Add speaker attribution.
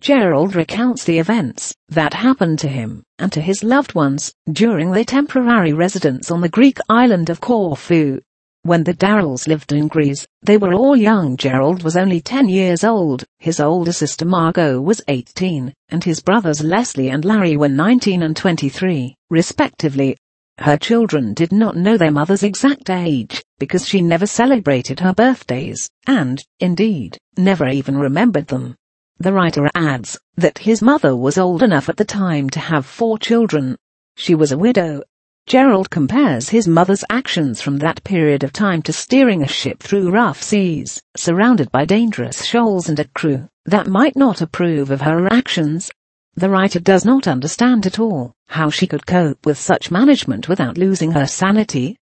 Speaker 1: Gerald recounts the events that happened to him and to his loved ones during their temporary residence on the Greek island of Corfu. When the Darrells lived in Greece, they were all young. Gerald was only 10 years old, his older sister Margot was 18, and his brothers Leslie and Larry were 19 and 23, respectively. Her children did not know their mother's exact age, because she never celebrated her birthdays, and, indeed, never even remembered them. The writer adds that his mother was old enough at the time to have 4 children. She was a widow. Gerald compares his mother's actions from that period of time to steering a ship through rough seas, surrounded by dangerous shoals and a crew that might not approve of her actions. The writer does not understand at all how she could cope with such management without losing her sanity.